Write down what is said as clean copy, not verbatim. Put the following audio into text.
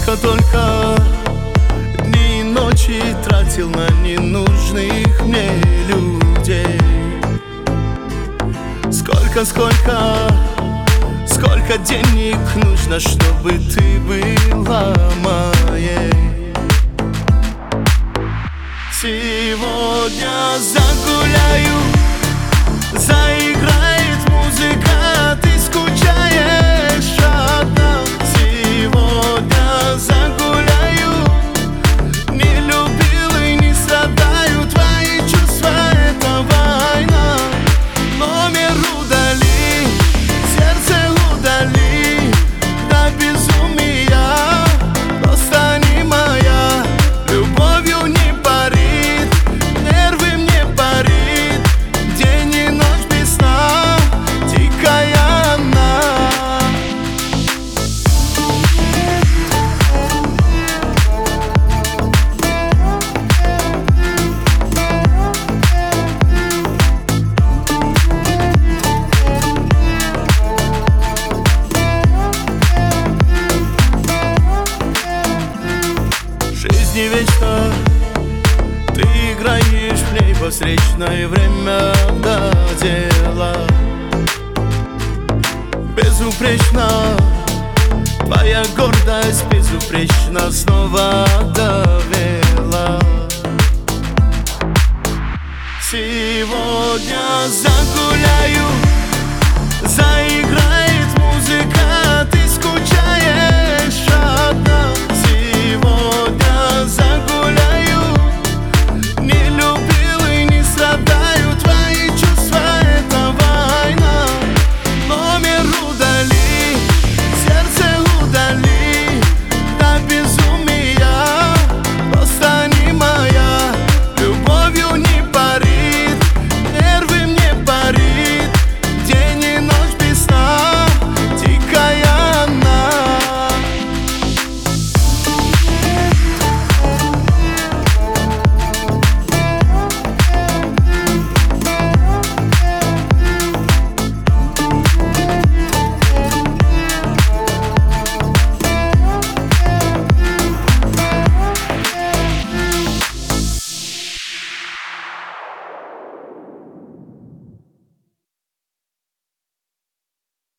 Только дни и ночи тратил на ненужных мне людей. Сколько денег нужно, чтобы ты была моей? Сегодня загуляю, заиграет музыка, ты скучаешь одна. Сегодня загуляю, не любил и не страдаю, твои чувства — это война. Номер удали, сердце удали, до безумия, просто не моя. Любовью не парит, нервы мне парит, день и ночь без сна, дикая она. Жизнь не вечна, ты играешь в ней посречное время до дела. Безупречна твоя гордость, безупречно снова довела. Сегодня загуляю,